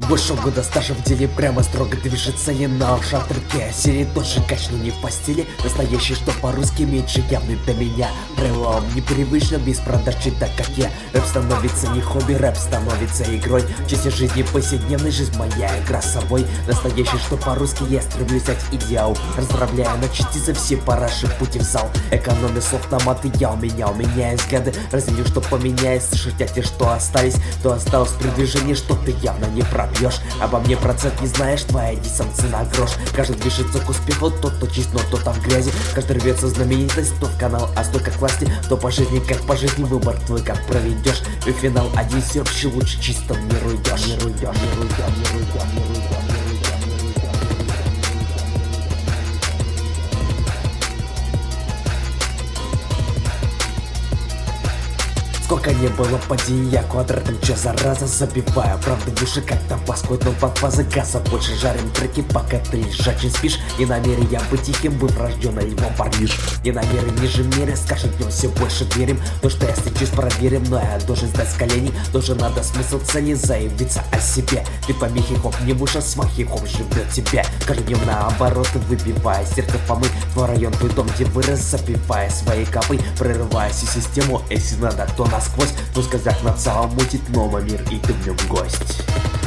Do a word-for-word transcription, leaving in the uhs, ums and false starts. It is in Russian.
Больше года стажа в деле, прямо строго движется не на ушах треке. Серии тоже качну не в постели, настоящий, что по-русски меньше явный до меня. Правилам непривычно, без продаж так как я. Рэп становится не хобби, рэп становится игрой. В чести жизни повседневной, жизнь моя игра с собой. Настоящий, что по-русски я стремлюсь стать идеал. Поздравляю на части за все параши пути в зал. Экономия слов на маты, я у меня, у меня есть взгляды. Разделю, что поменяюсь, слышать о те, что остались. То осталось при движении, что ты явно не пробьешь. Обо мне процент не знаешь, твоя дистанция на грош. Каждый движется к успеху, тот, кто чист, но тот там в грязи. Каждый рвется знаменитость, тот канал, а сто как власти. То по жизни, как по жизни, выбор твой, как проведешь. И финал один серфщи, лучше чисто миру идешь. Миру идешь, миру идешь, миру идешь, миру идешь. Сколько не было падений, я квадратом чё зараза забиваю. Правда в уши как-то паскует, но под фазы газа больше жарим треки, пока ты лежачий спишь. Не намерен я быть тихим, был врожденный львом парниш. Не намерен ниже мере, с каждым днем все больше верим. То, что я стычусь, проверим, но я должен сдать с коленей. Тоже надо смысл цели заявиться о себе. Ты помехи хоп, не выше смахи хоп, живет тебя. Каждый днем наоборот, выбивая сердце помыть. Твой район, твой дом, где вырос, запивая своей капой. Прорывая всю систему, если надо, то на сквозь, твой сказать на целом мутит новый мир, и ты в нем гость.